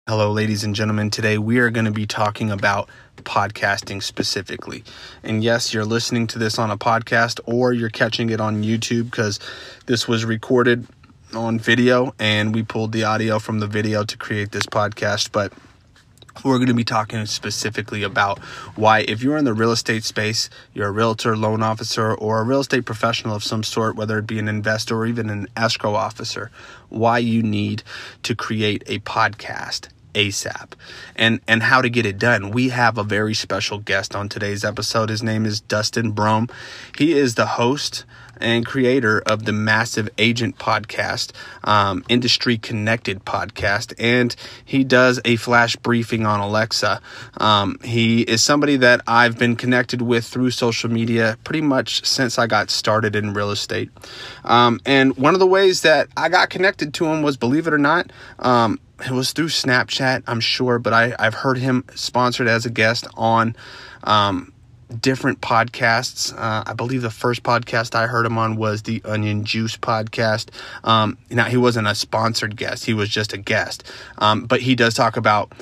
Hello, ladies and gentlemen. Today we are going to be talking about podcasting specifically. And yes, you're listening to this on a podcast or you're catching it on YouTube because this was recorded on video and we pulled the audio from the video to create this podcast. But we're going to be talking specifically about why, if you're in the real estate space, you're a realtor, loan officer, or a real estate professional of some sort, whether it be an investor or even an escrow officer, why you need to create a podcast ASAP and how to get it done. We have a very special guest on today's episode. His name is Dustin Brohm. He is the host and creator of the Massive Agent podcast, Industry Connected podcast, and he does a flash briefing on Alexa. He is somebody that I've been connected with through social media pretty much since I got started in real estate. And one of the ways that I got connected to him was, believe it or not, it was through Snapchat, I'm sure, but I've heard him sponsored as a guest on different podcasts. I believe the first podcast I heard him on was the Onion Juice podcast. Now, he wasn't a sponsored guest. He was just a guest. But he does talk about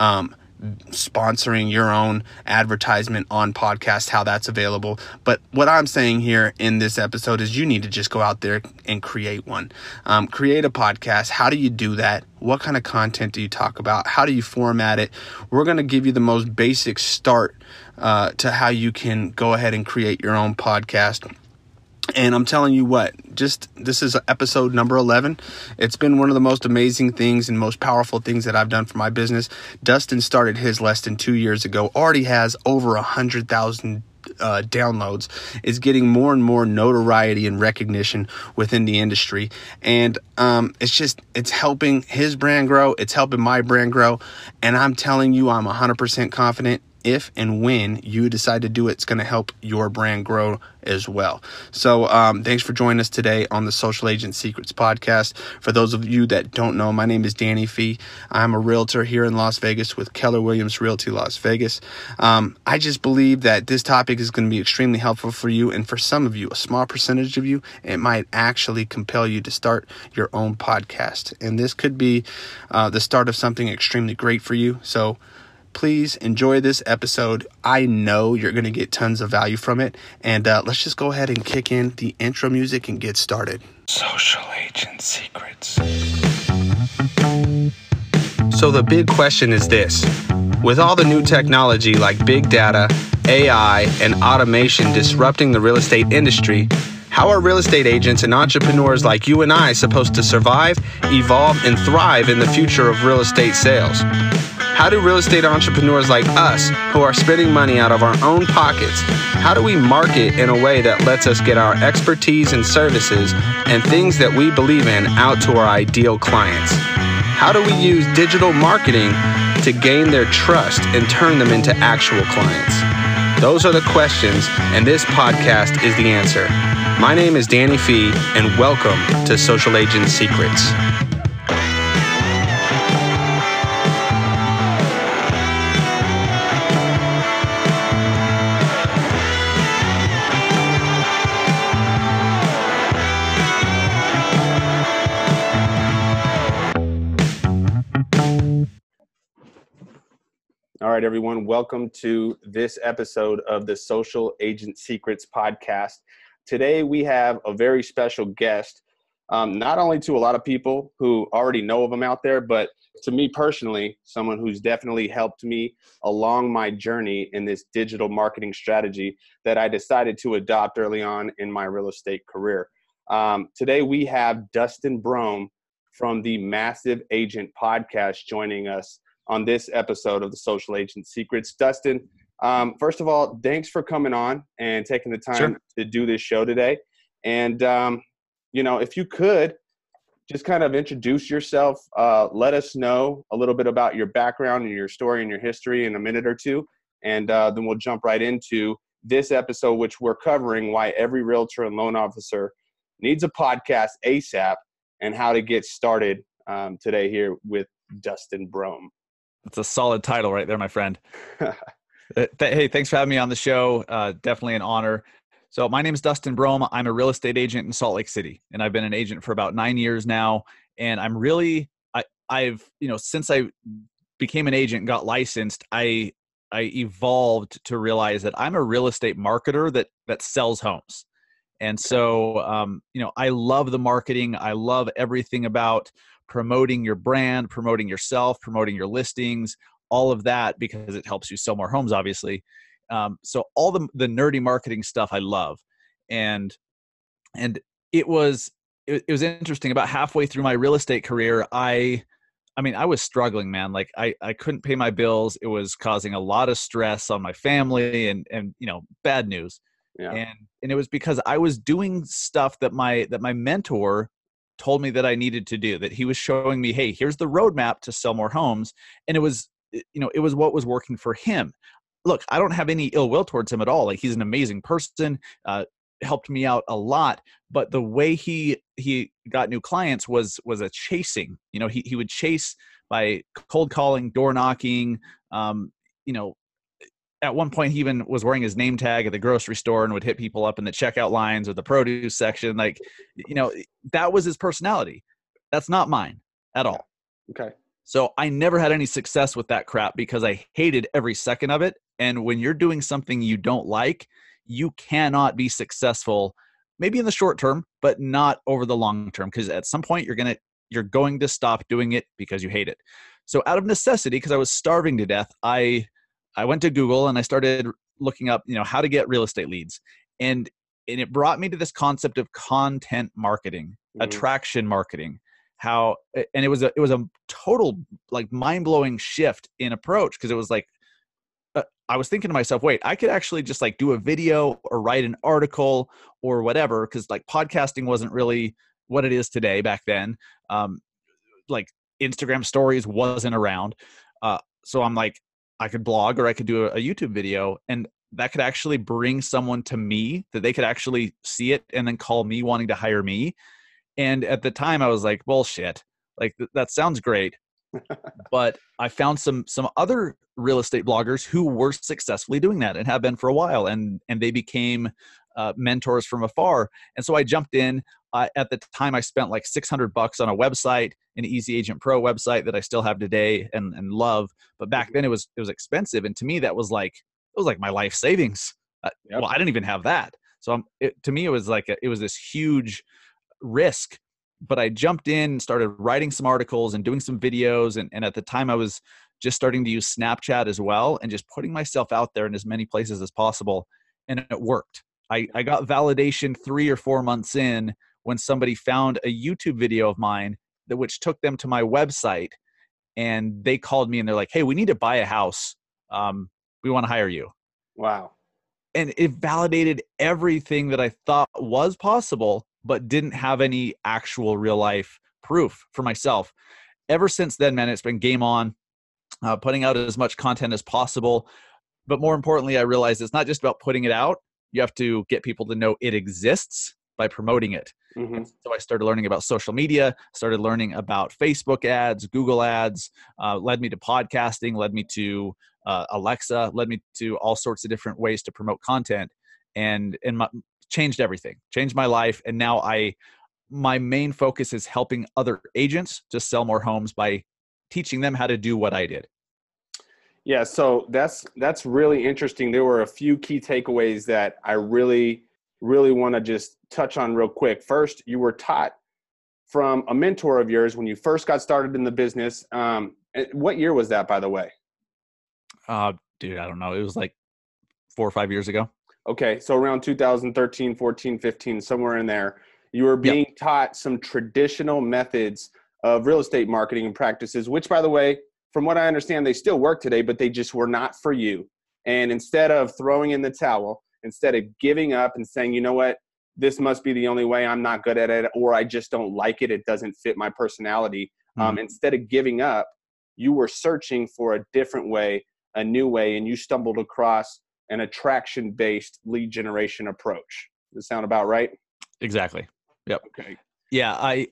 sponsoring your own advertisement on podcasts, how that's available. But what I'm saying here in this episode is you need to just go out there and create one. Create a podcast. How do you do that? What kind of content do you talk about? How do you format it? We're going to give you the most basic start to how you can go ahead and create your own podcast. And I'm telling you what, this is episode number 11. It's been one of the most amazing things and most powerful things that I've done for my business. Dustin started his less than 2 years ago, already has over 100,000 downloads, is getting more and more notoriety and recognition within the industry. And it's helping his brand grow. It's helping my brand grow. And I'm telling you, I'm 100% confident if and when you decide to do it, it's going to help your brand grow as well. So thanks for joining us today on the Social Agent Secrets podcast. For those of you that don't know, my name is Danny Fee. I'm a realtor here in Las Vegas with Keller Williams Realty Las Vegas. I just believe that this topic is going to be extremely helpful for you. And for some of you, a small percentage of you, it might actually compel you to start your own podcast. And this could be the start of something extremely great for you. So please enjoy this episode. I know you're going to get tons of value from it. And let's just go ahead and kick in the intro music and get started. Social Agent Secrets. So the big question is this. With all the new technology like big data, AI, and automation disrupting the real estate industry, how are real estate agents and entrepreneurs like you and I supposed to survive, evolve, and thrive in the future of real estate sales? How do real estate entrepreneurs like us, who are spending money out of our own pockets, how do we market in a way that lets us get our expertise and services and things that we believe in out to our ideal clients? How do we use digital marketing to gain their trust and turn them into actual clients? Those are the questions, and this podcast is the answer. My name is Danny Fee, and welcome to Social Agent Secrets. All right, everyone, welcome to this episode of the Social Agent Secrets podcast. Today, we have a very special guest, not only to a lot of people who already know of him out there, but to me personally, someone who's definitely helped me along my journey in this digital marketing strategy that I decided to adopt early on in my real estate career. Today, we have Dustin Brohm from the Massive Agent podcast joining us on this episode of the Social Agent Secrets. Dustin, first of all, thanks for coming on and taking the time to do this show today. And, if you could just kind of introduce yourself, let us know a little bit about your background and your story and your history in a minute or two. And then we'll jump right into this episode, which we're covering why every realtor and loan officer needs a podcast ASAP and how to get started today here with Dustin Brohm. That's a solid title right there, my friend. Hey, thanks for having me on the show. Definitely an honor. So my name is Dustin Brohm. I'm a real estate agent in Salt Lake City, and I've been an agent for about 9 years now. And I'm really, I've since I became an agent, got licensed, I evolved to realize that I'm a real estate marketer that sells homes. And so, I love the marketing. I love everything about promoting your brand, promoting yourself, promoting your listings, all of that, because it helps you sell more homes, obviously. So all the nerdy marketing stuff I love. And it was interesting. About halfway through my real estate career, I was struggling, man. Like I couldn't pay my bills. It was causing a lot of stress on my family and bad news. Yeah. And it was because I was doing stuff that my mentor told me that I needed to do, that he was showing me, hey, here's the roadmap to sell more homes. And it was what was working for him. Look, I don't have any ill will towards him at all. Like, he's an amazing person, helped me out a lot. But the way he got new clients was a chasing. He would chase by cold calling, door knocking. At one point, he even was wearing his name tag at the grocery store and would hit people up in the checkout lines or the produce section. Like, that was his personality. That's not mine at all. Okay. So I never had any success with that crap because I hated every second of it. And when you're doing something you don't like, you cannot be successful, maybe in the short term, but not over the long term. Because at some point you're going to stop doing it because you hate it. So out of necessity, because I was starving to death, I went to Google and I started looking up, how to get real estate leads. And it brought me to this concept of content marketing, attraction marketing. And it was a total, like, mind-blowing shift in approach, because it was like, I was thinking to myself, wait, I could actually just like do a video or write an article or whatever, because like podcasting wasn't really what it is today back then. Like Instagram stories wasn't around. So I'm like, I could blog or I could do a YouTube video, and that could actually bring someone to me, that they could actually see it and then call me wanting to hire me. And at the time I was like, bullshit, like that sounds great. But I found some other real estate bloggers who were successfully doing that and have been for a while, and they became mentors from afar. And so I jumped in. At the time, I spent like $600 on a website, an Easy Agent Pro website that I still have today and love. But back then, it was expensive, and to me, that was like my life savings. Yep. Well, I didn't even have that, so to me, it was like it was this huge risk. But I jumped in and started writing some articles and doing some videos. And at the time I was just starting to use Snapchat as well, and just putting myself out there in as many places as possible. And it worked. I got validation 3 or 4 months in when somebody found a YouTube video of mine which took them to my website, and they called me and they're like, hey, we need to buy a house. We want to hire you. Wow. And it validated everything that I thought was possible, but didn't have any actual real life proof for myself. Ever since then, man, it's been game on, putting out as much content as possible. But more importantly, I realized it's not just about putting it out. You have to get people to know it exists by promoting it. Mm-hmm. So I started learning about social media, started learning about Facebook ads, Google ads, led me to podcasting, led me to Alexa, led me to all sorts of different ways to promote content, and changed everything, changed my life. And now my main focus is helping other agents to sell more homes by teaching them how to do what I did. Yeah. So that's really interesting. There were a few key takeaways that I really want to just touch on real quick. First, you were taught from a mentor of yours when you first got started in the business. What year was that, by the way? Dude, I don't know. It was like 4 or 5 years ago. Okay. So around 2013, 14, 15, somewhere in there, you were being taught some traditional methods of real estate marketing and practices, which, by the way, from what I understand, they still work today, but they just were not for you. And instead of throwing in the towel, instead of giving up and saying, you know what, this must be the only way, I'm not good at it, or I just don't like it, it doesn't fit my personality. Instead of giving up, you were searching for a different way, a new way, and you stumbled across an attraction-based lead generation approach. Does that sound about right? Exactly. Yep. Okay. Yeah. I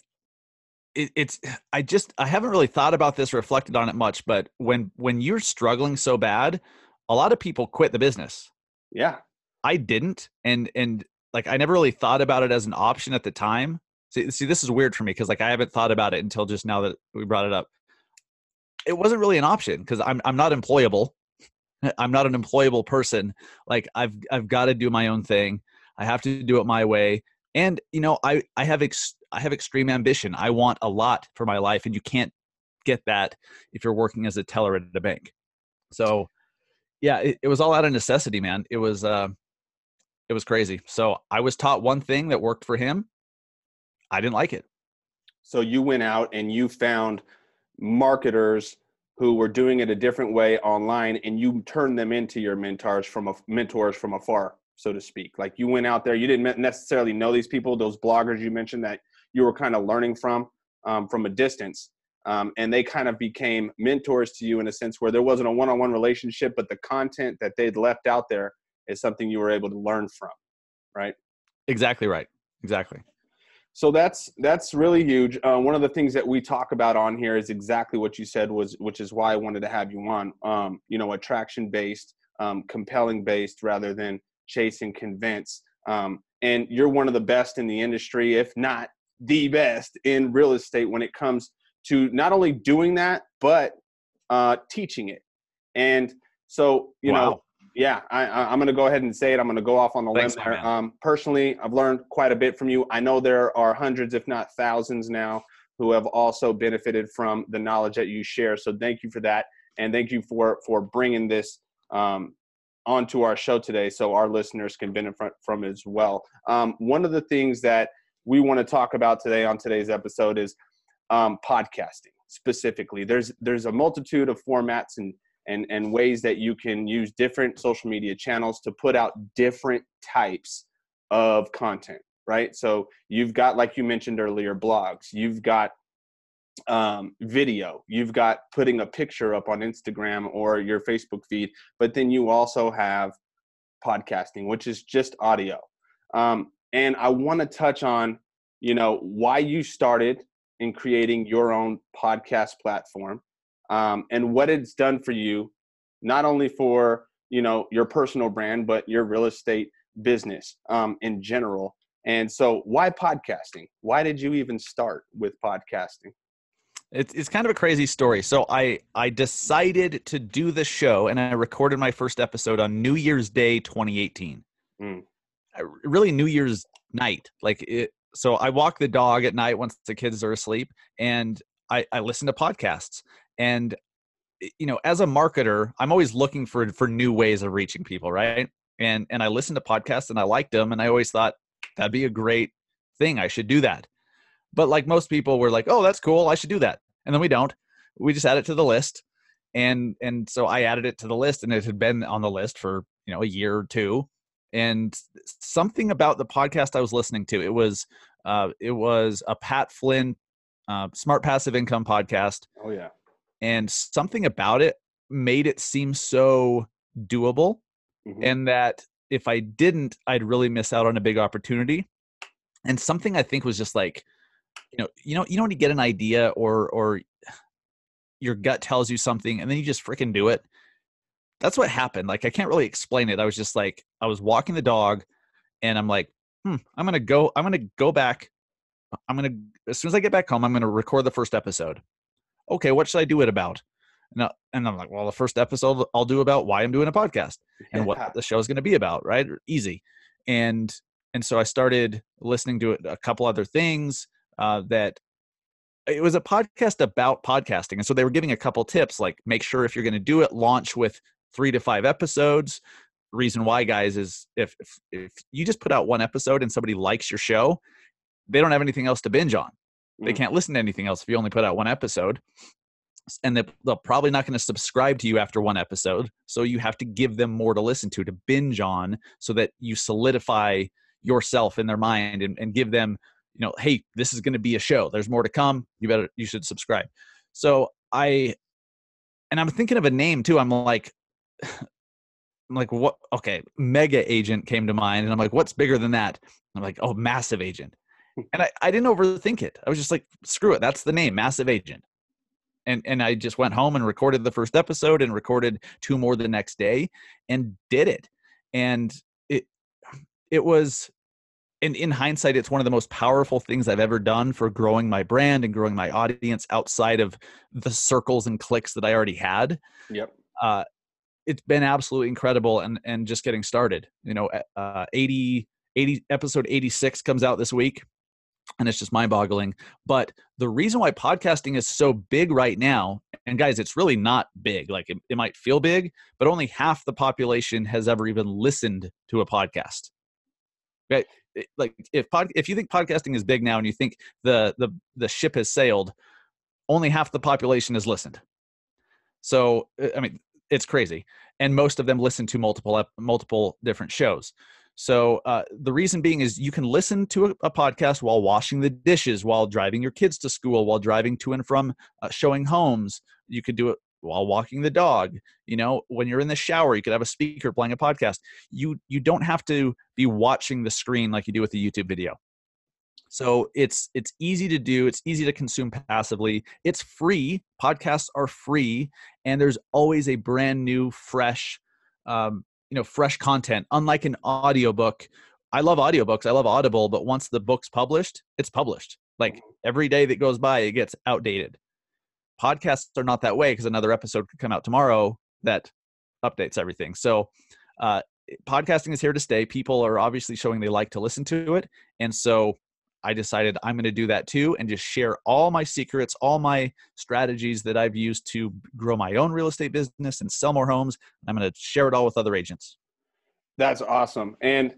haven't really thought about this, reflected on it much, but when you're struggling so bad, a lot of people quit the business. Yeah. I didn't. And like, I never really thought about it as an option at the time. See, this is weird for me, because like I haven't thought about it until just now that we brought it up. it wasn't really an option because I'm not employable. I'm not an employable person. Like I've got to do my own thing. I have to do it my way. And I have extreme ambition. I want a lot for my life, and you can't get that if you're working as a teller at a bank. So yeah, it was all out of necessity, man. It was crazy. So I was taught one thing that worked for him. I didn't like it. So you went out and you found marketers who were doing it a different way online, and you turned them into your mentors from afar, so to speak. Like you went out there, you didn't necessarily know these people, those bloggers you mentioned that you were kind of learning from a distance. And they kind of became mentors to you in a sense where there wasn't a one-on-one relationship, but the content that they'd left out there is something you were able to learn from, right? Exactly right. Exactly. So that's really huge. One of the things that we talk about on here is exactly what you said, which is why I wanted to have you on. Attraction based, compelling based, rather than chase and convince. And you're one of the best in the industry, if not the best in real estate when it comes to not only doing that but teaching it. And so Wow. Yeah, I'm going to go ahead and say it. I'm going to go off on the limb there. Personally, I've learned quite a bit from you. I know there are hundreds, if not thousands now, who have also benefited from the knowledge that you share. So thank you for that. And thank you for bringing this onto our show today so our listeners can benefit from it as well. One of the things that we want to talk about today on today's episode is podcasting specifically. There's a multitude of formats and ways that you can use different social media channels to put out different types of content, right? So you've got, like you mentioned earlier, blogs, you've got video, you've got putting a picture up on Instagram or your Facebook feed, but then you also have podcasting, which is just audio. And I want to touch on, why you started in creating your own podcast platform. And what it's done for you, not only for, your personal brand, but your real estate business in general. And so why podcasting? Why did you even start with podcasting? It's kind of a crazy story. So I decided to do the show, and I recorded my first episode on New Year's Day 2018. Really New Year's night. So I walk the dog at night once the kids are asleep, and I listen to podcasts. And as a marketer, I'm always looking for new ways of reaching people, right? And I listened to podcasts and I liked them, and I always thought that'd be a great thing. I should do that. But like most people, we're like, oh, that's cool, I should do that. And then we don't. We just add it to the list. And so I added it to the list, and it had been on the list for a year or two. And something about the podcast I was listening to, it was a Pat Flynn Smart Passive Income podcast. Oh yeah. And something about it made it seem so doable, and that if I didn't, I'd really miss out on a big opportunity. And something I think was just like, you know when you get an idea or your gut tells you something and then you just freaking do it. That's what happened. Like, I can't really explain it. I was just like, I was walking the dog and I'm like, I'm going to go back. As soon as I get back home, I'm going to record the first episode. Okay, what should I do it about? And I'm like, well, the first episode I'll do about why I'm doing a podcast and what the show is going to be about, right? Easy. And so I started listening to a couple other things that it was a podcast about podcasting. And so they were giving a couple tips, like make sure if you're going to do it, launch with 3 to 5 episodes. Reason why, guys, is if you just put out one episode and somebody likes your show, they don't have anything else to binge on. They can't listen to anything else if you only put out one episode. And they're probably not going to subscribe to you after one episode. So you have to give them more to listen to binge on, so that you solidify yourself in their mind and give them, hey, this is going to be a show. There's more to come. You should subscribe. So I'm thinking of a name too. I'm like, what? Okay. Mega Agent came to mind. And I'm like, what's bigger than that? I'm like, oh, Massive Agent. And I didn't overthink it. I was just like, screw it. That's the name, Massive Agent. And I just went home and recorded the first episode and recorded 2 more the next day and did it. And it was and in hindsight, it's one of the most powerful things I've ever done for growing my brand and growing my audience outside of the circles and clicks that I already had. Yep. Uh, it's been absolutely incredible, and just getting started. 80 episode 86 comes out this week, and it's just mind-boggling. But the reason why podcasting is so big right now, and guys, it's really not big. Like it might feel big, but only half the population has ever even listened to a podcast. Right? Like if you think podcasting is big now, and you think the ship has sailed, only half the population has listened. So I mean, it's crazy, and most of them listen to multiple different shows. So the reason being is you can listen to a podcast while washing the dishes, while driving your kids to school, while driving to and from showing homes. You could do it while walking the dog. When you're in the shower, you could have a speaker playing a podcast. You don't have to be watching the screen like you do with a YouTube video. So it's easy to do. It's easy to consume passively. It's free. Podcasts are free, and there's always a brand new, fresh, fresh content. Unlike an audiobook, I love audiobooks. I love Audible, but once the book's published, it's published. Like every day that goes by, it gets outdated. Podcasts are not that way, because another episode could come out tomorrow that updates everything. So podcasting is here to stay. People are obviously showing they like to listen to it, and so I decided I'm going to do that too, and just share all my secrets, all my strategies that I've used to grow my own real estate business and sell more homes. I'm going to share it all with other agents. That's awesome. And,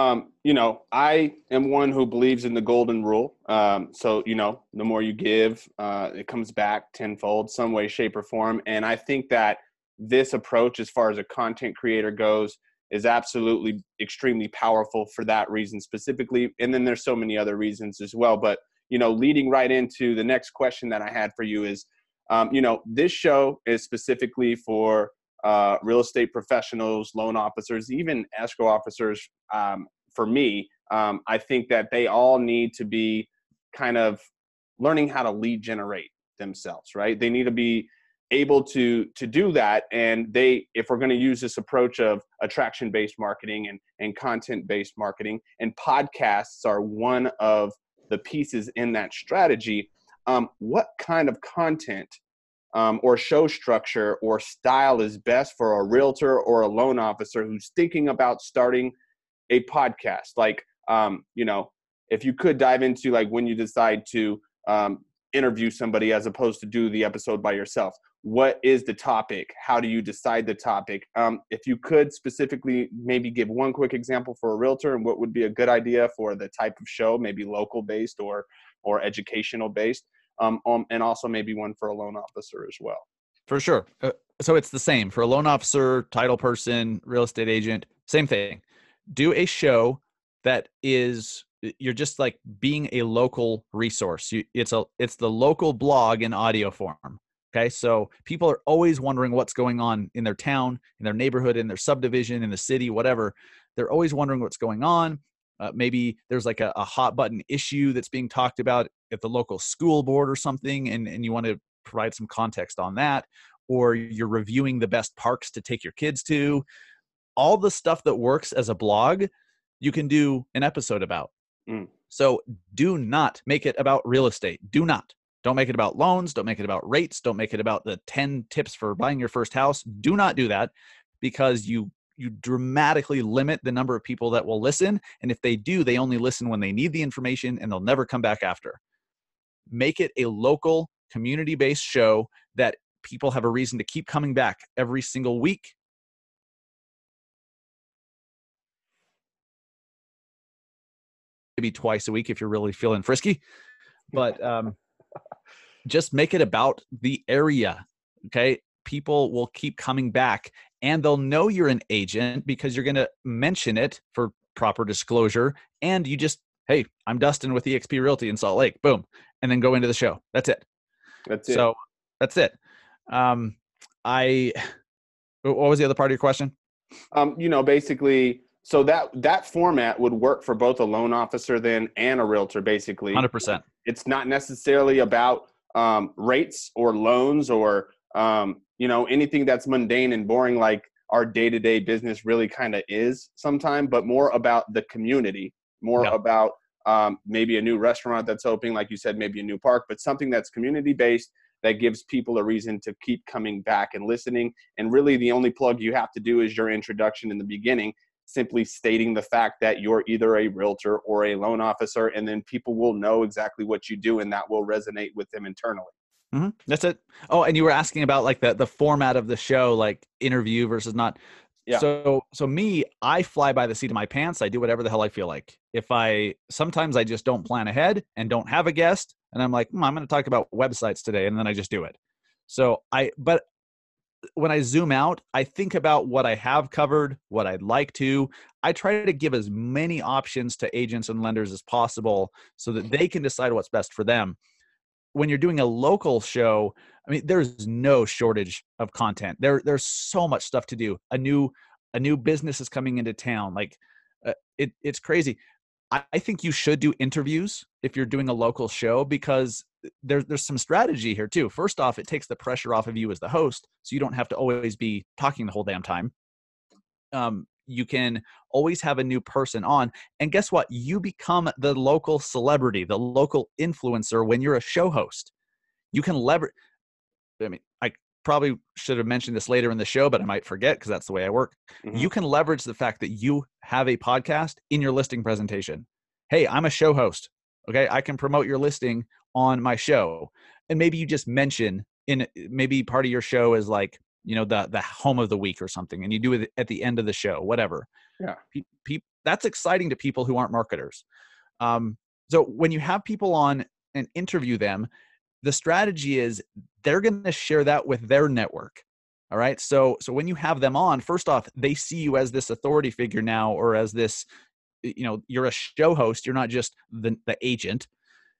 I am one who believes in the golden rule. So, the more you give, it comes back tenfold, some way, shape, or form. And I think that this approach, as far as a content creator goes, is absolutely extremely powerful for that reason specifically. And then there's so many other reasons as well. But, leading right into the next question that I had for you is, this show is specifically for real estate professionals, loan officers, even escrow officers. For me, I think that they all need to be kind of learning how to lead generate themselves, right? They need to be able to do that. And if we're going to use this approach of attraction-based marketing and content-based marketing, and podcasts are one of the pieces in that strategy, what kind of content or show structure or style is best for a realtor or a loan officer who's thinking about starting a podcast? Like, if you could dive into like when you decide to interview somebody as opposed to do the episode by yourself, what is the topic? How do you decide the topic? If you could specifically maybe give one quick example for a realtor, and what would be a good idea for the type of show, maybe local based or educational based, and also maybe one for a loan officer as well. For sure. So it's the same for a loan officer, title person, real estate agent, same thing. Do a show that is, you're just like being a local resource. It's the local blog in audio form. Okay. So people are always wondering what's going on in their town, in their neighborhood, in their subdivision, in the city, whatever. They're always wondering what's going on. Maybe there's like a hot button issue that's being talked about at the local school board or something, and you want to provide some context on that, or you're reviewing the best parks to take your kids to. All the stuff that works as a blog, you can do an episode about. So do not make it about real estate. Don't make it about loans. Don't make it about rates. Don't make it about the 10 tips for buying your first house. Do not do that, because you dramatically limit the number of people that will listen. And if they do, they only listen when they need the information, and they'll never come back after. Make it a local, community-based show that people have a reason to keep coming back every single week. Maybe twice a week if you're really feeling frisky, but just make it about the area. Okay. People will keep coming back, and they'll know you're an agent because you're going to mention it for proper disclosure. And you just, hey, I'm Dustin with eXp Realty in Salt Lake. Boom. And then go into the show. That's it. So that's it. What was the other part of your question? Basically, so that format would work for both a loan officer then and a realtor, basically. 100%. It's not necessarily about rates or loans or, anything that's mundane and boring like our day-to-day business really kind of is sometimes, but more about the community more Yeah. about maybe a new restaurant that's opening, like you said, maybe a new park, but something that's community based that gives people a reason to keep coming back and listening. And really the only plug you have to do is your introduction in the beginning, simply stating the fact that you're either a realtor or a loan officer, and then people will know exactly what you do, and that will resonate with them internally. That's it. Oh, and you were asking about like the format of the show, like interview versus not. Yeah. So me, I fly by the seat of my pants. I do whatever the hell I feel like. Sometimes I just don't plan ahead and don't have a guest, and I'm like, I'm going to talk about websites today, and then I just do it. But when I zoom out, I think about what I have covered, what I'd like to. I try to give as many options to agents and lenders as possible so that they can decide what's best for them. When you're doing a local show, I mean, there's no shortage of content. There's so much stuff to do. A new business is coming into town. Like, it's crazy. I think you should do interviews if you're doing a local show, because there's some strategy here too. First off, it takes the pressure off of you as the host, so you don't have to always be talking the whole damn time. You can always have a new person on, and guess what? You become the local celebrity, the local influencer when you're a show host. You can leverage. I mean, I probably should have mentioned this later in the show, but I might forget because that's the way I work. Mm-hmm. You can leverage the fact that you have a podcast in your listing presentation. Hey, I'm a show host. Okay, I can promote your listing on my show, and maybe you just mention maybe part of your show is like, the home of the week or something, and you do it at the end of the show, whatever. Yeah. That's exciting to people who aren't marketers. So when you have people on and interview them, the strategy is they're going to share that with their network. All right. So when you have them on, first off, they see you as this authority figure now, or as this, you're a show host. You're not just the agent.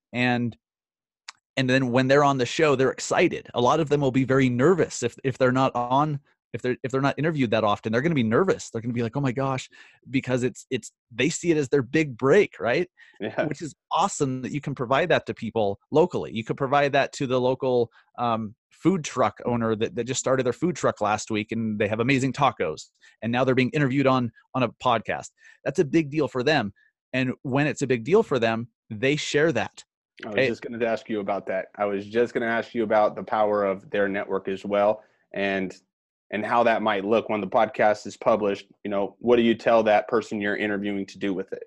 And then when they're on the show, they're excited. A lot of them will be very nervous if they're not on, if they're not interviewed that often. They're going to be nervous. They're going to be like, oh my gosh, because they see it as their big break, right? Yeah. Which is awesome that you can provide that to people locally. You could provide that to the local food truck owner that just started their food truck last week, and they have amazing tacos, and now they're being interviewed on a podcast. That's a big deal for them. And when it's a big deal for them, they share that. I was just going to ask you about that. I was just going to ask you about the power of their network as well, and how that might look when the podcast is published. What do you tell that person you're interviewing to do with it?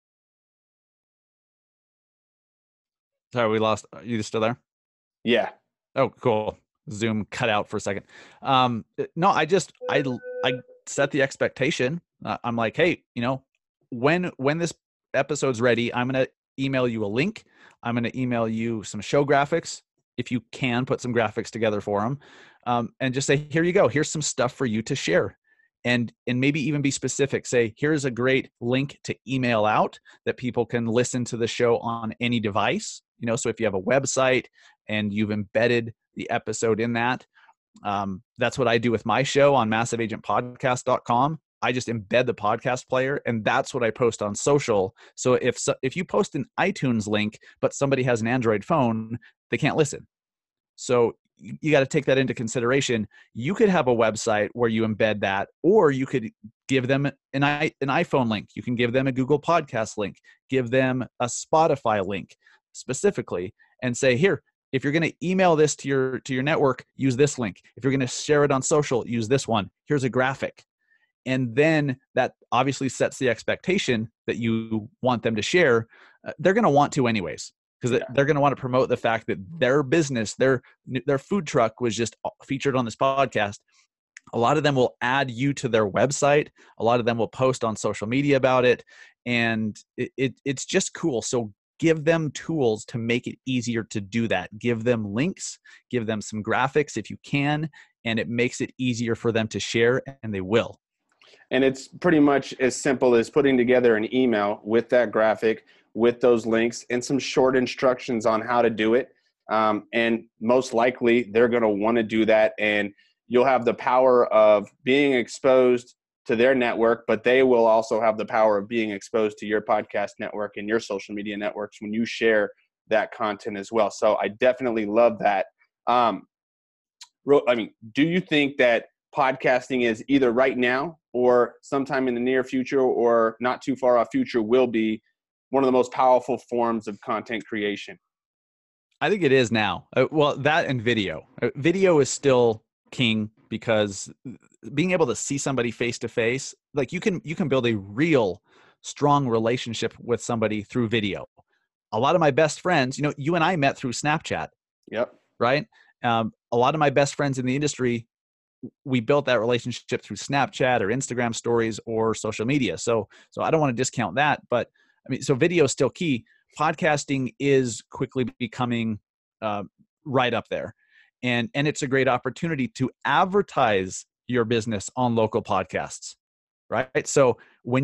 Sorry, we lost. Are you still there? Yeah. Oh, cool. Zoom cut out for a second. No, I set the expectation. I'm like, hey, when this episode's ready, I'm going to email you a link. I'm going to email you some show graphics. If you can put some graphics together for them, and just say, here you go. Here's some stuff for you to share. And maybe even be specific. Say, here's a great link to email out that people can listen to the show on any device. So if you have a website and you've embedded the episode in that, that's what I do with my show on massiveagentpodcast.com. I just embed the podcast player, and that's what I post on social. So if you post an iTunes link, but somebody has an Android phone, they can't listen. So you got to take that into consideration. You could have a website where you embed that, or you could give them an iPhone link. You can give them a Google Podcast link, give them a Spotify link specifically, and say, here, if you're going to email this to your network, use this link. If you're going to share it on social, use this one. Here's a graphic. And then that obviously sets the expectation that you want them to share. They're going to want to anyways, because they're going to want to promote the fact that their business, their food truck was just featured on this podcast. A lot of them will add you to their website. A lot of them will post on social media about it. And it's just cool. So give them tools to make it easier to do that. Give them links, give them some graphics if you can, and it makes it easier for them to share, and they will. And it's pretty much as simple as putting together an email with that graphic, with those links, and some short instructions on how to do it. And most likely they're going to want to do that. And you'll have the power of being exposed to their network, but they will also have the power of being exposed to your podcast network and your social media networks when you share that content as well. So I definitely love that. Do you think that podcasting is either right now or sometime in the near future or not too far off future will be one of the most powerful forms of content creation. I think it is now. Well, that and video. Video is still king because being able to see somebody face to face, like you can build a real strong relationship with somebody through video. A lot of my best friends, you and I met through Snapchat. Yep. Right. A lot of my best friends in the industry, we built that relationship through Snapchat or Instagram stories or social media. So I don't want to discount that, but I mean, so video is still key. Podcasting is quickly becoming right up there, and it's a great opportunity to advertise your business on local podcasts, right? So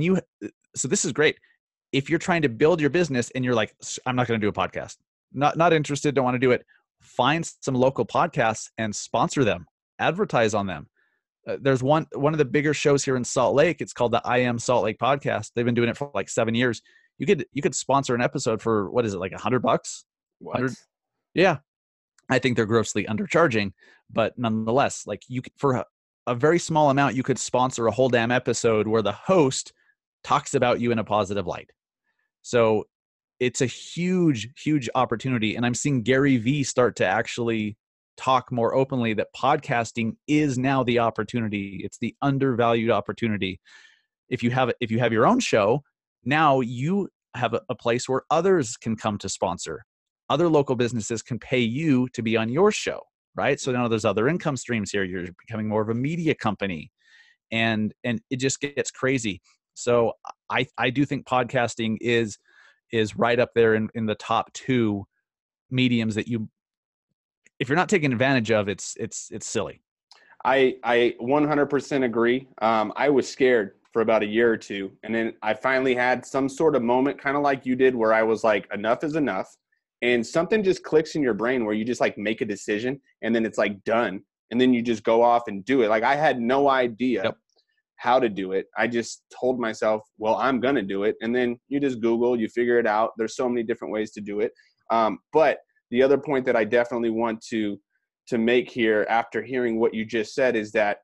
this is great. If you're trying to build your business and you're like, I'm not going to do a podcast, not interested, don't want to do it, find some local podcasts and sponsor them, advertise on them. There's one of the bigger shows here in Salt Lake. It's called the I Am Salt Lake podcast. They've been doing it for like 7 years. You could sponsor an episode for, what is it, like $100? What? Yeah. I think they're grossly undercharging, but nonetheless, like for a very small amount, you could sponsor a whole damn episode where the host talks about you in a positive light. So it's a huge, huge opportunity. And I'm seeing Gary Vee start to actually talk more openly that podcasting is now the opportunity. It's the undervalued opportunity. If you have your own show, now you have a place where others can come to sponsor. Other local businesses can pay you to be on your show, right? So now there's other income streams here. You're becoming more of a media company, and it just gets crazy. So I do think podcasting is right up there in the top 2 mediums that if you're not taking advantage of, it's silly. I 100% agree. I was scared for about a year or two, and then I finally had some sort of moment, kind of like you did, where I was like, enough is enough, and something just clicks in your brain where you just like make a decision, and then it's like done, and then you just go off and do it. Like I had no idea how to do it. I just told myself, well, I'm gonna do it, and then you just Google, you figure it out. There's so many different ways to do it. But the other point that I definitely want to make here after hearing what you just said is that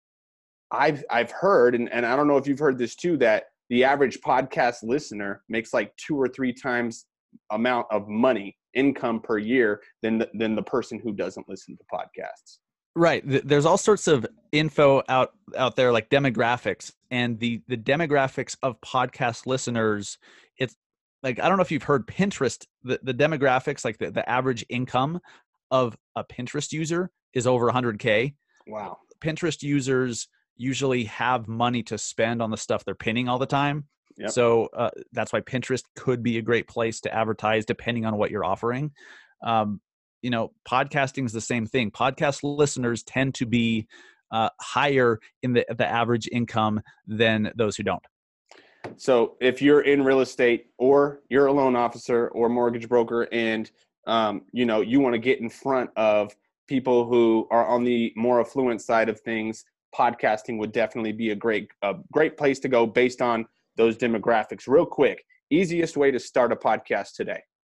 I've heard, and I don't know if you've heard this too, that the average podcast listener makes like 2 or 3 times amount of money, income per year than the person who doesn't listen to podcasts. Right. There's all sorts of info out there, like demographics, and the demographics of podcast listeners. It's like, I don't know if you've heard Pinterest, the demographics, like the average income of a Pinterest user is over 100K. Wow. Pinterest users usually have money to spend on the stuff they're pinning all the time. Yep. So that's why Pinterest could be a great place to advertise depending on what you're offering. Podcasting is the same thing. Podcast listeners tend to be higher in the average income than those who don't. So if you're in real estate, or you're a loan officer or mortgage broker, and you want to get in front of people who are on the more affluent side of things, podcasting would definitely be a great place to go based on those demographics. Real quick, easiest way to start a podcast today?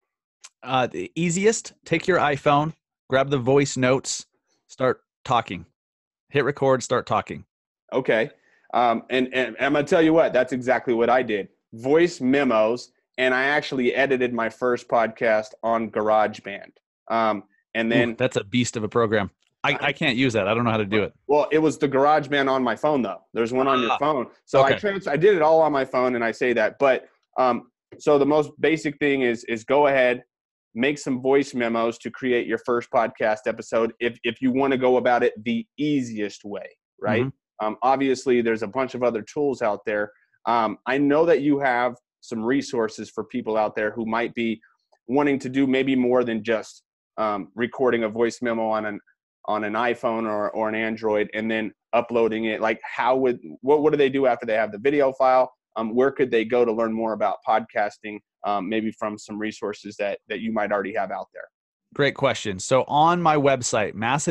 The easiest, take your iPhone, grab the voice notes, start talking. Hit record, start talking. Okay. And I'm going to tell you what, that's exactly what I did. Voice memos. And I actually edited my first podcast on GarageBand. And then that's a beast of a program. I can't use that. I don't know how to do it. Well, it was the GarageBand on my phone though. There's one on your phone. So okay. I did it all on my phone, and I say that. But so the most basic thing is go ahead, make some voice memos to create your first podcast episode. If you want to go about it the easiest way, right? Mm-hmm. Obviously, there's a bunch of other tools out there. I know that you have some resources for people out there who might be wanting to do maybe more than just recording a voice memo on an iPhone or an Android and then uploading it. Like what do they do after they have the video file? Where could they go to learn more about podcasting, maybe from some resources that you might already have out there? Great question. So on my website,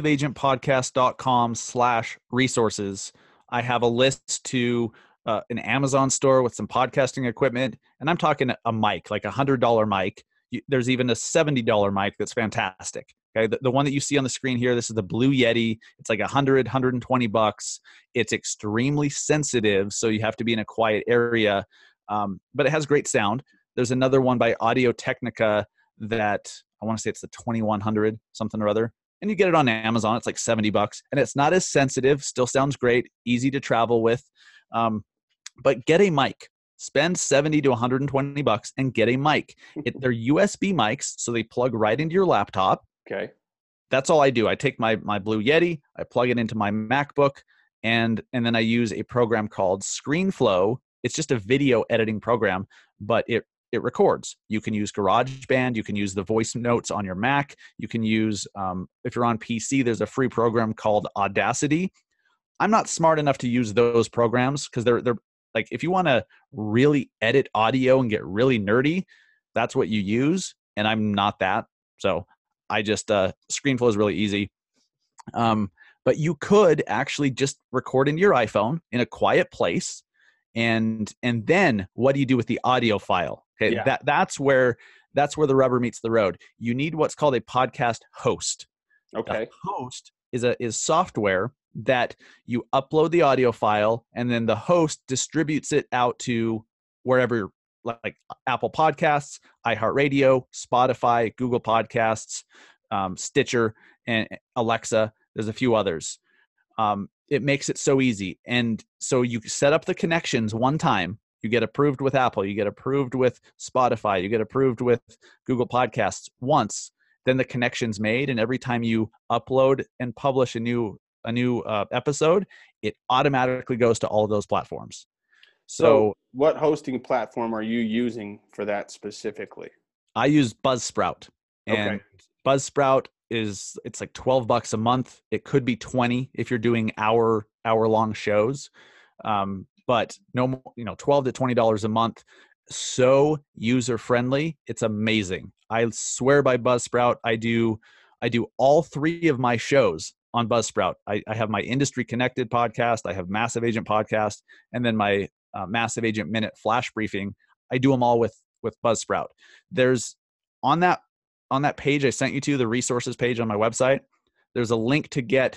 massiveagentpodcast.com/resources, I have a list to an Amazon store with some podcasting equipment. And I'm talking a mic, like $100 mic. There's even a $70 mic that's fantastic. Okay. The one that you see on the screen here, this is the Blue Yeti. It's like $120. It's extremely sensitive, so you have to be in a quiet area, but it has great sound. There's another one by Audio Technica that I want to say it's the 2100 something or other. And you get it on Amazon. It's like $70, and it's not as sensitive. Still sounds great, easy to travel with. But get a mic. Spend $70 to $120 and get a mic. They're USB mics, so they plug right into your laptop. Okay. That's all I do. I take my Blue Yeti, I plug it into my MacBook, and then I use a program called ScreenFlow. It's just a video editing program, but it records. You can use GarageBand. You can use the voice notes on your Mac. You can use, if you're on PC, there's a free program called Audacity. I'm not smart enough to use those programs because they're like, if you want to really edit audio and get really nerdy, that's what you use. And I'm not that. So I just, ScreenFlow is really easy. But you could actually just record into your iPhone in a quiet place. And then what do you do with the audio file? Okay, Yeah. that's where the rubber meets the road. You need what's called a podcast host. Okay. A host is software that you upload the audio file, and then the host distributes it out to wherever, like Apple Podcasts, iHeartRadio, Spotify, Google Podcasts, Stitcher, and Alexa. There's a few others. It makes it so easy. And so you set up the connections one time. You get approved with Apple. You get approved with Spotify. You get approved with Google Podcasts once. Then the connection's made. And every time you upload and publish a new episode, it automatically goes to all of those platforms. So what hosting platform are you using for that specifically? I use Buzzsprout. And Okay. Buzzsprout it's like $12 a month. It could be 20 if you're doing hour long shows. But no more, $12 to $20 a month. So user friendly. It's amazing. I swear by Buzzsprout. I do all three of my shows on Buzzsprout. I have my Industry Connected podcast. I have Massive Agent podcast, and then my Massive Agent Minute Flash Briefing. I do them all with Buzzsprout. There's on that page I sent you to, the resources page on my website, there's a link to get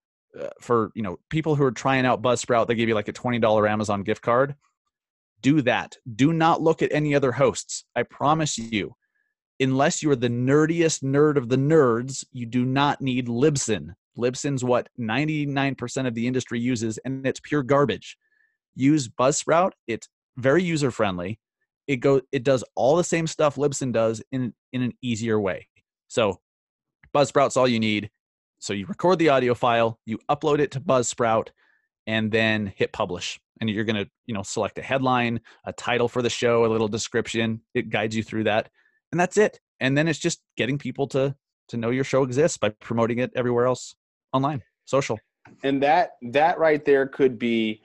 for people who are trying out Buzzsprout. They give you like a $20 Amazon gift card. Do that. Do not look at any other hosts. I promise you, unless you're the nerdiest nerd of the nerds, you do not need Libsyn. Libsyn's what 99% of the industry uses, and it's pure garbage. Use Buzzsprout. It's very user friendly. It does all the same stuff Libsyn does in an easier way. So Buzzsprout's all you need. So you record the audio file, you upload it to Buzzsprout, and then hit publish. And you're going to, select a headline, a title for the show, a little description. It guides you through that. And that's it. And then it's just getting people to know your show exists by promoting it everywhere else online, social. And that right there could be,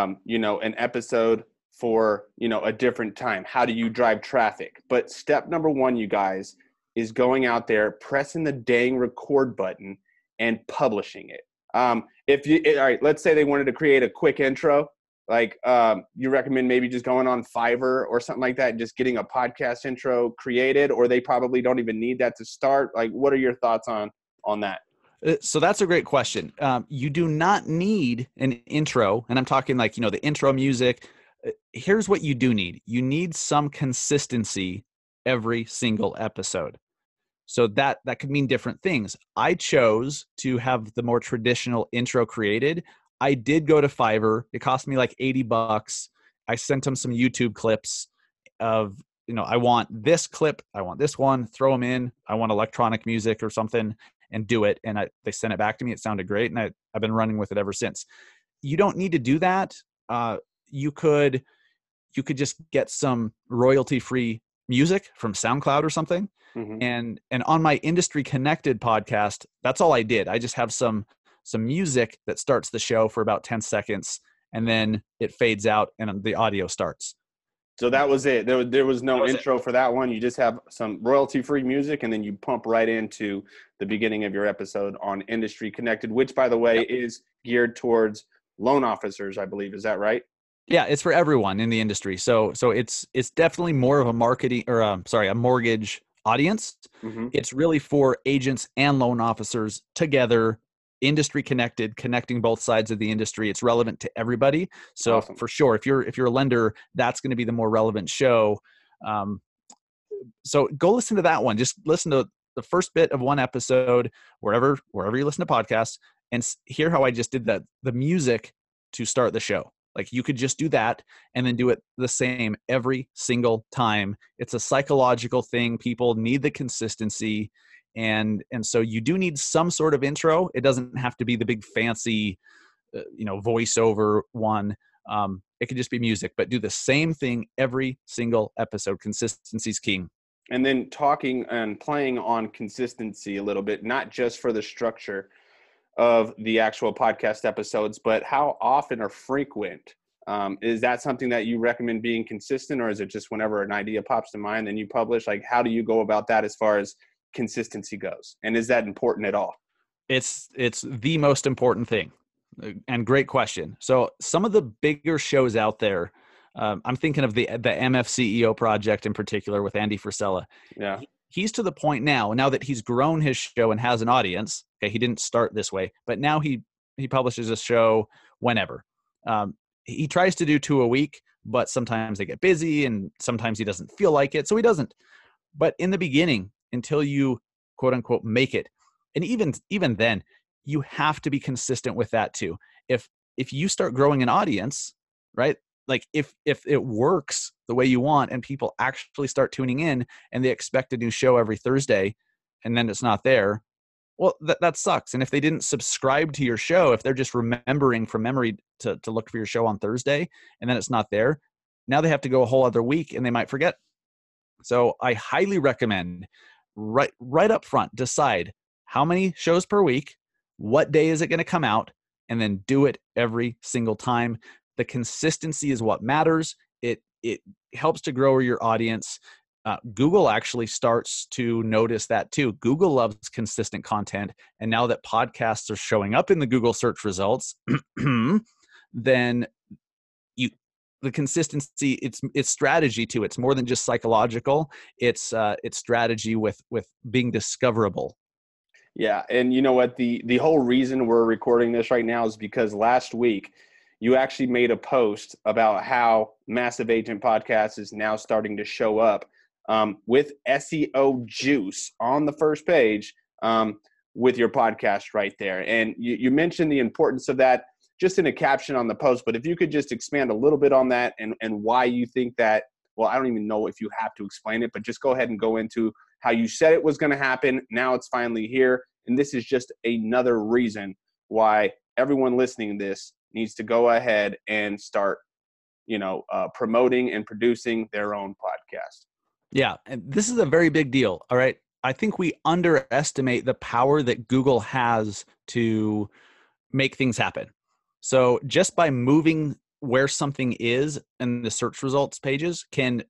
an episode for, a different time. How do you drive traffic? But step number one, you guys, is going out there, pressing the dang record button and publishing it. All right, let's say they wanted to create a quick intro, like you recommend maybe just going on Fiverr or something like that, and just getting a podcast intro created, or they probably don't even need that to start. Like, what are your thoughts on that? So that's a great question. You do not need an intro, and I'm talking like, the intro music. Here's what you do need. You need some consistency every single episode. So that could mean different things. I chose to have the more traditional intro created. I did go to Fiverr. It cost me like $80. I sent them some YouTube clips of, I want this clip. I want this one, throw them in. I want electronic music or something, and do it. And they sent it back to me. It sounded great. And I've been running with it ever since. You don't need to do that. You could just get some royalty-free music from SoundCloud or something. Mm-hmm. And on my Industry Connected podcast, that's all I did. I just have some music that starts the show for about 10 seconds, and then it fades out and the audio starts. So that was it. There was no intro for that one. You just have some royalty-free music, and then you pump right into the beginning of your episode on Industry Connected, which, by the way, is geared towards loan officers, I believe. Is that right? Yeah, it's for everyone in the industry. So it's definitely more of a marketing or a mortgage audience. Mm-hmm. It's really for agents and loan officers together, industry connected, connecting both sides of the industry. It's relevant to everybody. So Awesome. For sure, if you're a lender, that's going to be the more relevant show. Um, so go listen to that one. Just listen to the first bit of one episode, wherever you listen to podcasts, and hear how I just did the music to start the show. Like you could just do that and then do it the same every single time. It's a psychological thing. People need the consistency. And so you do need some sort of intro. It doesn't have to be the big fancy, voiceover one. It could just be music, but do the same thing every single episode. Consistency is king. And then talking and playing on consistency a little bit, not just for the structure of the actual podcast episodes, but how often or frequent. Is that something that you recommend being consistent, or is it just whenever an idea pops to mind and you publish? Like, how do you go about that as far as consistency goes? And is that important at all? It's the most important thing. And great question. So some of the bigger shows out there, I'm thinking of the MF CEO project in particular with Andy Frisella. Yeah. He's to the point now that he's grown his show and has an audience. Okay, he didn't start this way, but now he publishes a show whenever. He tries to do 2 a week, but sometimes they get busy and sometimes he doesn't feel like it, so he doesn't. But in the beginning, until you quote unquote make it, and even then, you have to be consistent with that too. If you start growing an audience, right? Like if it works the way you want and people actually start tuning in and they expect a new show every Thursday and then it's not there, well, that sucks. And if they didn't subscribe to your show, if they're just remembering from memory to look for your show on Thursday and then it's not there, now they have to go a whole other week and they might forget. So I highly recommend right up front, decide how many shows per week, what day is it going to come out, and then do it every single time. The consistency is what matters. It helps to grow your audience. Google actually starts to notice that too. Google loves consistent content. And now that podcasts are showing up in the Google search results, then the consistency, it's strategy too. It's more than just psychological. It's strategy with being discoverable. Yeah. And you know what? The whole reason we're recording this right now is because last week you actually made a post about how Massive Agent Podcast is now starting to show up with SEO juice on the first page with your podcast right there. And you mentioned the importance of that just in a caption on the post, but if you could just expand a little bit on that and why you think that, well, I don't even know if you have to explain it, but just go ahead and go into how you said it was going to happen. Now it's finally here. And this is just another reason why everyone listening to this needs to go ahead and start, promoting and producing their own podcast. Yeah. And this is a very big deal. All right. I think we underestimate the power that Google has to make things happen. So just by moving where something is in the search results pages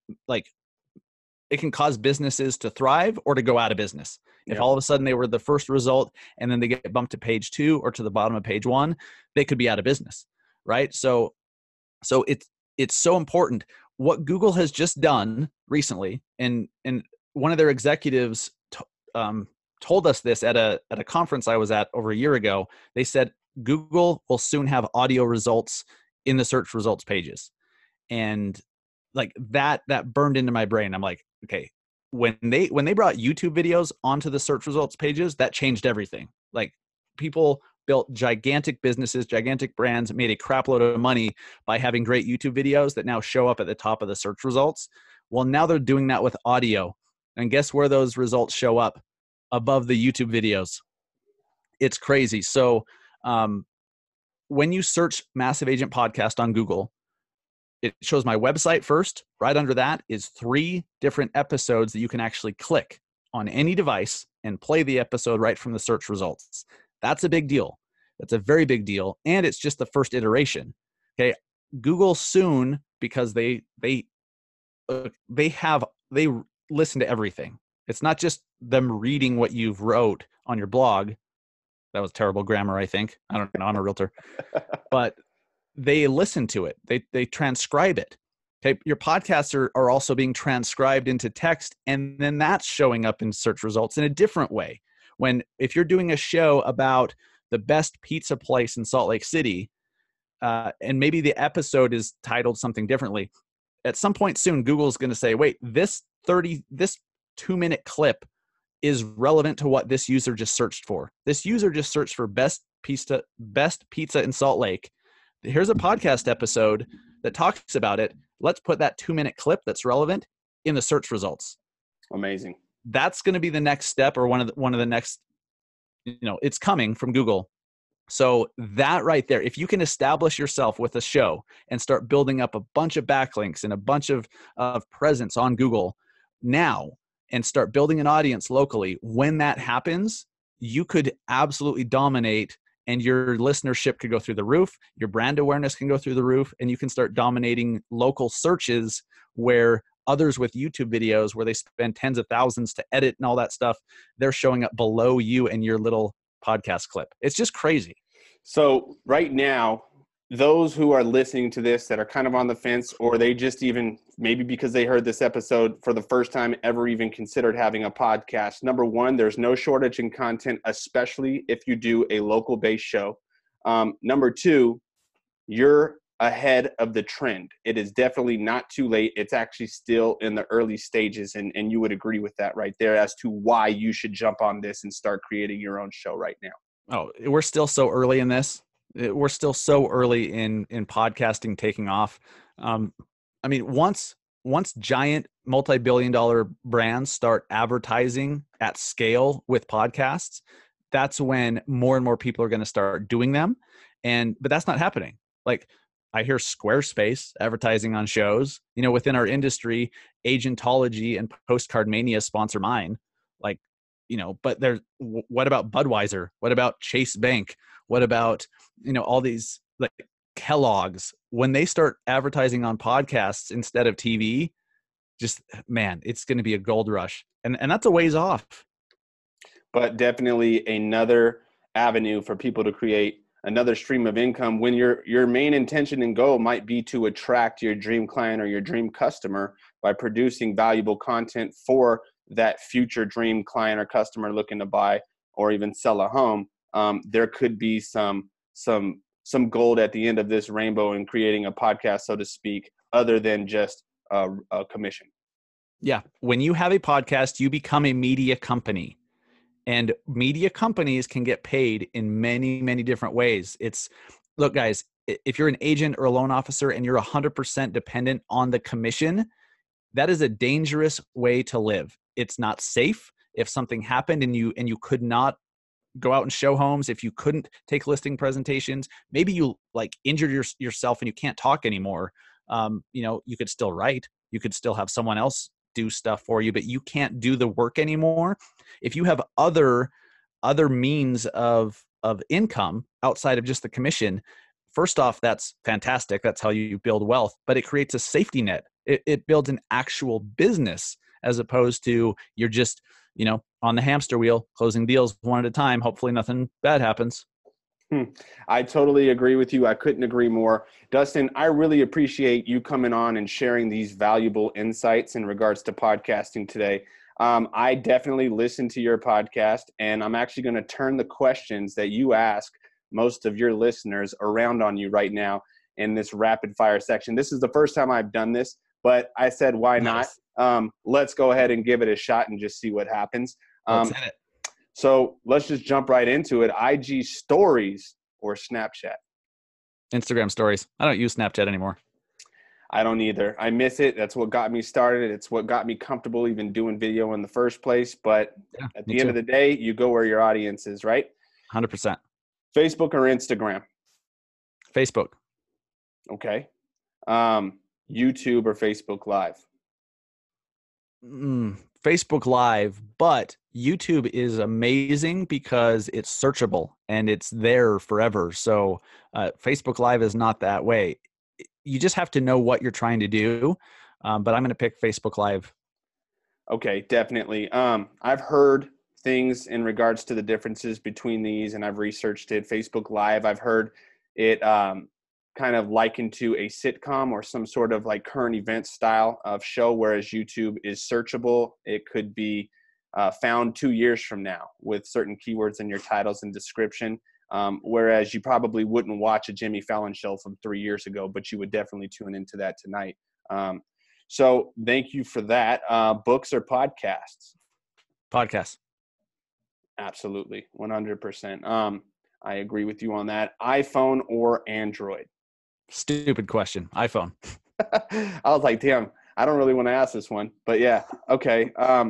it can cause businesses to thrive or to go out of business. If all of a sudden they were the first result and then they get bumped to page 2 or to the bottom of page 1, they could be out of business, right? So it's so important. What Google has just done recently, and one of their executives told us this at a conference I was at over a year ago. They said Google will soon have audio results in the search results pages, and like that burned into my brain. I'm like, okay, when they brought YouTube videos onto the search results pages, that changed everything. Like people built gigantic businesses, gigantic brands, made a crap load of money by having great YouTube videos that now show up at the top of the search results. Well, now they're doing that with audio. And guess where those results show up? Above the YouTube videos. It's crazy. So when you search Massive Agent Podcast on Google, it shows my website first. Right under that is 3 different episodes that you can actually click on any device and play the episode right from the search results. That's a big deal. That's a very big deal. And it's just the first iteration. Okay. Google soon, because they listen to everything. It's not just them reading what you've wrote on your blog. That was terrible grammar, I think. I don't know. I'm a realtor. But they listen to it. They transcribe it. Okay. Your podcasts are also being transcribed into text, and then that's showing up in search results in a different way. If you're doing a show about the best pizza place in Salt Lake City, and maybe the episode is titled something differently, at some point soon, Google's going to say, wait, this 2-minute clip is relevant to what this user just searched for. This user just searched for best pizza in Salt Lake. Here's a podcast episode that talks about it. Let's put that 2-minute clip that's relevant in the search results. Amazing. That's going to be the next step, or one of the next, it's coming from Google. So that right there, if you can establish yourself with a show and start building up a bunch of backlinks and a bunch of presence on Google now, and start building an audience locally, when that happens, you could absolutely dominate, and your listenership could go through the roof, your brand awareness can go through the roof, and you can start dominating local searches where others with YouTube videos, where they spend tens of thousands to edit and all that stuff, they're showing up below you and your little podcast clip. It's just crazy. So right now, those who are listening to this that are kind of on the fence, or they just even, maybe because they heard this episode for the first time, ever even considered having a podcast. Number one, there's no shortage in content, especially if you do a local based show. Number two, you're ahead of the trend. It is definitely not too late. It's actually still in the early stages. And you would agree with that right there as to why you should jump on this and start creating your own show right now. Oh, we're still so early in this. We're still so early in podcasting taking off. I mean, once giant multi-billion-dollar brands start advertising at scale with podcasts, that's when more and more people are going to start doing them. But that's not happening. Like, I hear Squarespace advertising on shows. Within our industry, Agentology and Postcard Mania sponsor mine. Like, but what about Budweiser? What about Chase Bank? What about, all these, like, Kellogg's? When they start advertising on podcasts instead of TV, just, man, it's going to be a gold rush. And that's a ways off. But definitely another avenue for people to create another stream of income when your main intention and goal might be to attract your dream client or your dream customer by producing valuable content for that future dream client or customer looking to buy or even sell a home. There could be some gold at the end of this rainbow in creating a podcast, so to speak, other than just a commission. Yeah. When you have a podcast, you become a media company. And media companies can get paid in many, many different ways. Look, guys, if you're an agent or a loan officer and you're 100% dependent on the commission, that is a dangerous way to live. It's not safe. If something happened and you could not go out and show homes, if you couldn't take listing presentations, maybe you injured yourself and you can't talk anymore. You could still write. You could still have someone else do stuff for you, but you can't do the work anymore. If you have other means of income outside of just the commission, first off, that's fantastic. That's how you build wealth, but it creates a safety net. It builds an actual business, as opposed to you're just, on the hamster wheel, closing deals one at a time. Hopefully nothing bad happens. I totally agree with you. I couldn't agree more. Dustin, I really appreciate you coming on and sharing these valuable insights in regards to podcasting today. I definitely listened to your podcast, and I'm actually going to turn the questions that you ask most of your listeners around on you right now in this rapid fire section. This is the first time I've done this, but I said, why Nice. not? Let's go ahead and give it a shot and just see what happens. Let's hit it. So let's just jump right into it. IG stories or Snapchat? Instagram stories. I don't use Snapchat anymore. I don't either. I miss it. That's what got me started. It's what got me comfortable even doing video in the first place. But at the end of the day, you go where your audience is, right? 100%. Facebook or Instagram? Facebook. Okay. YouTube or Facebook Live? Facebook Live, but YouTube is amazing because it's searchable and it's there forever. So Facebook Live is not that way. You just have to know what you're trying to do. But I'm going to pick Facebook Live. Okay, definitely. I've heard things in regards to the differences between these, and I've researched it. Facebook Live, I've heard it kind of likened to a sitcom or some sort of like current event style of show, whereas YouTube is searchable. It could be found 2 years from now with certain keywords in your titles and description, whereas you probably wouldn't watch a Jimmy Fallon show from 3 years ago, but you would definitely tune into that tonight. So thank you for that. Books or podcasts? Podcast. Absolutely. 100%. I agree with you on that. iPhone or Android? Stupid question. iPhone. I was like, damn, I don't really want to ask this one, but yeah. Okay.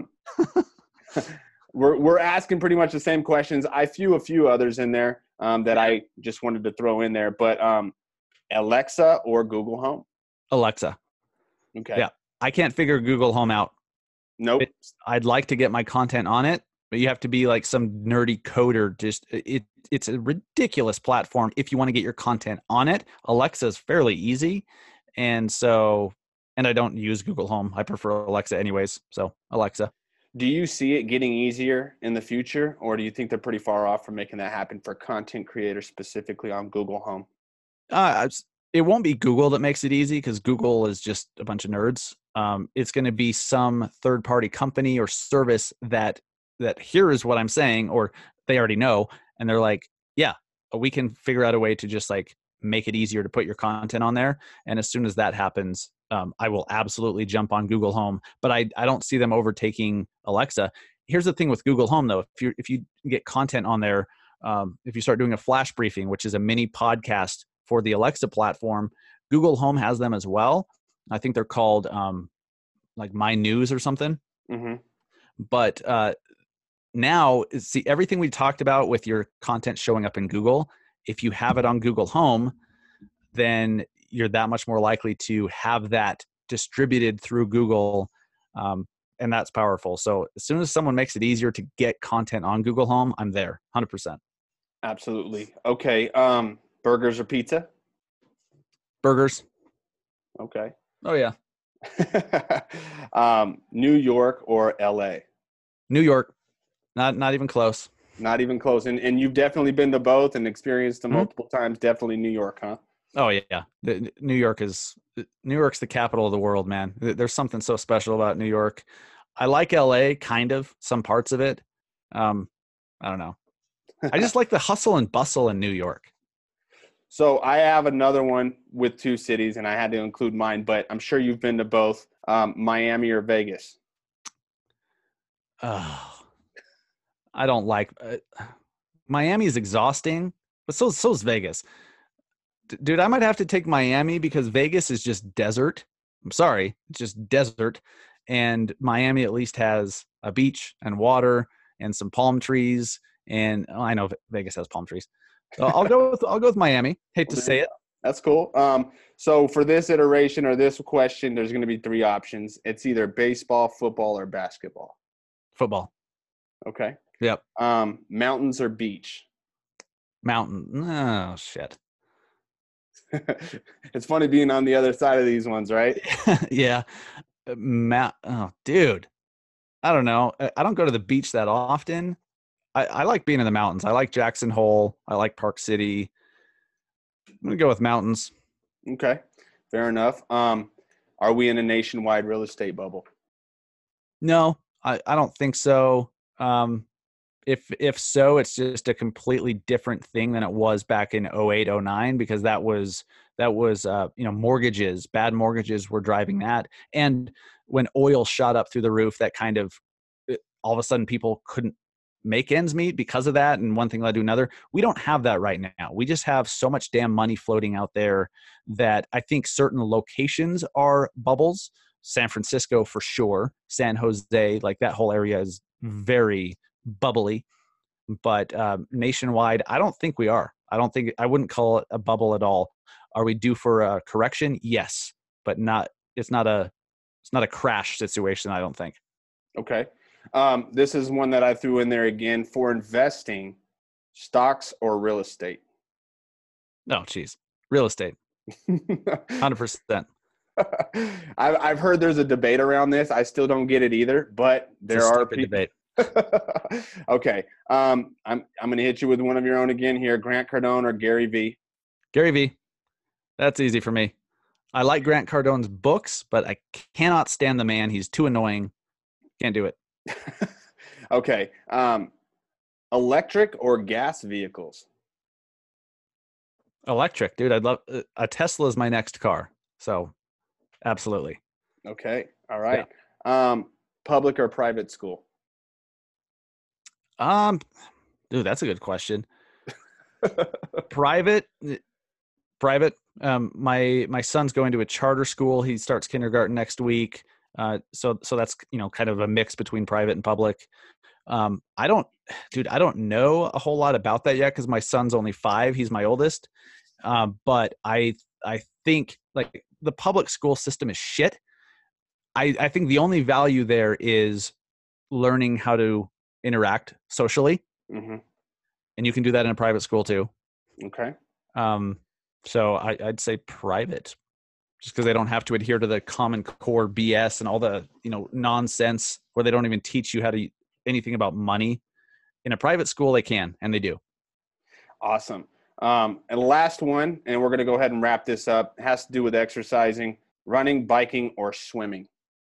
We're asking pretty much the same questions. I threw a few others in there that I just wanted to throw in there, but Alexa or Google Home? Alexa. Okay. Yeah. I can't figure Google Home out. Nope. I'd like to get my content on it, but you have to be like some nerdy coder. It's a ridiculous platform if you want to get your content on it. Alexa is fairly easy. And I don't use Google Home. I prefer Alexa anyways. So Alexa. Do you see it getting easier in the future, or do you think they're pretty far off from making that happen for content creators specifically on Google Home? It won't be Google that makes it easy because Google is just a bunch of nerds. It's going to be some third-party company or service that hears what I'm saying, or they already know, and they're like, yeah, we can figure out a way to just like make it easier to put your content on there. And as soon as that happens, I will absolutely jump on Google Home. But I don't see them overtaking Alexa. Here's the thing with Google Home, though. If you get content on there, if you start doing a flash briefing, which is a mini podcast for the Alexa platform, Google Home has them as well. I think they're called like My News or something. Mm-hmm. But now, see, everything we talked about with your content showing up in Google, if you have it on Google Home, then you're that much more likely to have that distributed through Google. And that's powerful. So as soon as someone makes it easier to get content on Google Home, I'm there 100%. Absolutely. Okay. Burgers or pizza? Burgers. Okay. Oh, yeah. New York or LA? New York. Not even close. Not even close. And you've definitely been to both and experienced them multiple times. Definitely New York, huh? Oh, yeah. New York's the capital of the world, man. There's something so special about New York. I like LA, kind of, some parts of it. I don't know. I just like the hustle and bustle in New York. So I have another one with two cities, and I had to include mine, but I'm sure you've been to both. Miami or Vegas? Oh, I don't like Miami is exhausting, but so's Vegas. Dude, I might have to take Miami because Vegas is just desert. I'm sorry, it's just desert. And Miami at least has a beach and water and some palm trees. And I know Vegas has palm trees. So I'll go with Miami. Hate to say it. That's cool. So for this iteration or this question, there's going to be three options. It's either baseball, football, or basketball. Football. Okay. Yep. Mountains or beach? Mountain. Oh, shit. It's funny being on the other side of these ones, right? Yeah. Oh, dude. I don't know. I don't go to the beach that often. I like being in the mountains. I like Jackson Hole. I like Park City. I'm going to go with mountains. Okay. Fair enough. Are we in a nationwide real estate bubble? No, I don't think so. If so, it's just a completely different thing than it was back in 08, 09, because that was mortgages, bad mortgages were driving that. And when oil shot up through the roof, that kind of all of a sudden people couldn't make ends meet because of that. And one thing led to another. We don't have that right now. We just have so much damn money floating out there that I think certain locations are bubbles. San Francisco for sure. San Jose, like that whole area is very bubbly. But nationwide, I don't think we are. I wouldn't call it a bubble at all. Are we due for a correction? Yes, but it's not a crash situation, I don't think. Okay. This is one that I threw in there again for investing, stocks or real estate. Oh, geez. Real estate. 100%. I've heard there's a debate around this. I still don't get it either, but there are people. Debate. Okay. I'm going to hit you with one of your own again here. Grant Cardone or Gary Vee? Gary Vee. That's easy for me. I like Grant Cardone's books, but I cannot stand the man. He's too annoying. Can't do it. Okay. Electric or gas vehicles? Electric, dude. I'd love a Tesla is my next car. So absolutely. Okay. All right. Public or private school? Um, Dude, that's a good question. Private, private. My son's going to a charter school. He starts kindergarten next week. So that's kind of a mix between private and public. I don't, dude, I don't know a whole lot about that yet because my son's only 5. He's my oldest. But I think like the public school system is shit. I think the only value there is learning how to interact socially, Mm-hmm. and you can do that in a private school too. Okay. Um, so I'd say private, just because they don't have to adhere to the Common Core BS and all the nonsense where they don't even teach you how to anything about money. In a private school, they can, and they do. Awesome. And last one, and we're going to go ahead and wrap this up. It has to do with exercising, running, biking, or swimming.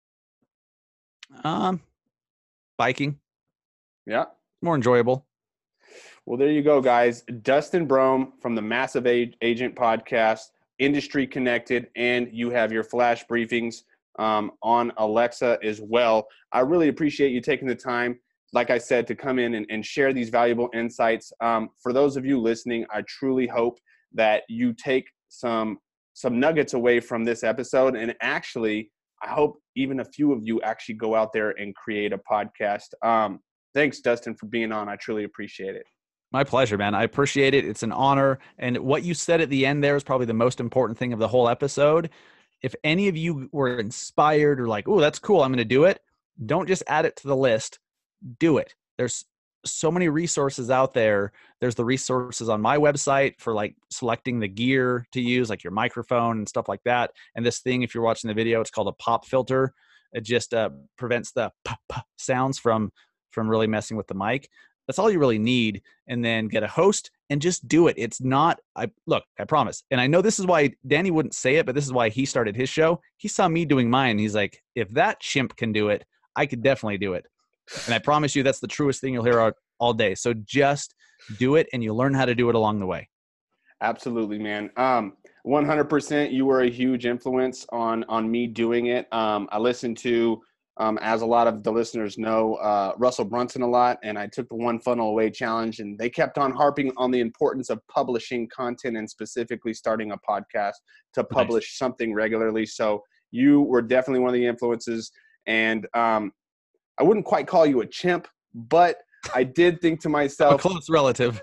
Biking, Yeah. more enjoyable. Well, there you go, guys. Dustin Brome from the Massive Agent Podcast, industry connected, and you have your flash briefings on Alexa as well. I really appreciate you taking the time, like I said, to come in and share these valuable insights. For those of you listening, I truly hope that you take some nuggets away from this episode. And actually, I hope even a few of you actually go out there and create a podcast. Thanks, Dustin, for being on. I truly appreciate it. My pleasure, man. I appreciate it. It's an honor. And what you said at the end there is probably the most important thing of the whole episode. If any of you were inspired or like, oh, that's cool, I'm going to do it, don't just add it to the list. Do it. There's so many resources out there. There's the resources on my website for like selecting the gear to use, like your microphone and stuff like that. And this thing, if you're watching the video, it's called a pop filter. It just prevents the pop sounds from really messing with the mic. That's all you really need. And then get a host and just do it. It's not, I promise. And I know this is why Danny wouldn't say it, but this is why he started his show. He saw me doing mine. He's like, if that chimp can do it, I could definitely do it. And I promise you, that's the truest thing you'll hear all day. So just do it, and you'll learn how to do it along the way. Absolutely, man. 100%. You were a huge influence on me doing it. I listened to, as a lot of the listeners know, Russell Brunson a lot, and I took the One Funnel Away challenge, and they kept on harping on the importance of publishing content and specifically starting a podcast to publish something regularly. So you were definitely one of the influences, and I wouldn't quite call you a chimp, but I did think to myself, a close relative.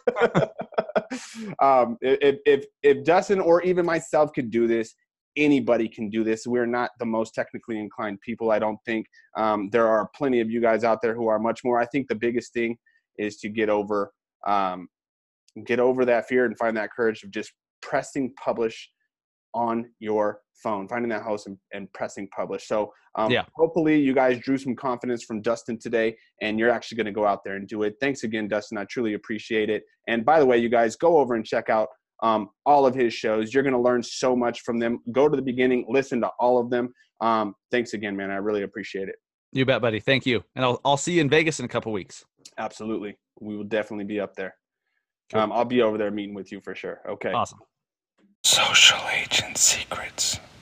if Dustin or even myself could do this, anybody can do this. We're not the most technically inclined people, I don't think. There are plenty of you guys out there who are much more. I think the biggest thing is to get over that fear and find that courage of just pressing publish on your phone, finding that host and pressing publish. So hopefully you guys drew some confidence from Dustin today, and you're actually going to go out there and do it. Thanks again, Dustin. I truly appreciate it. And by the way, you guys go over and check out all of his shows. You're going to learn so much from them. Go to the beginning, listen to all of them. Thanks again, man. I really appreciate it. You bet, buddy. Thank you. And I'll see you in Vegas in a couple weeks. Absolutely. We will definitely be up there. Cool. I'll be over there meeting with you for sure. Okay. Awesome. Social Agent Secrets.